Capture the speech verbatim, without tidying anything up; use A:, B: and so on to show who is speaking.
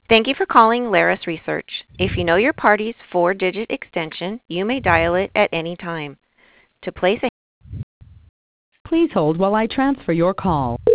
A: Thank you for calling Laris Research. If you know your party's four-digit extension, you may dial it at any time. To place a
B: Please hold while I transfer your call.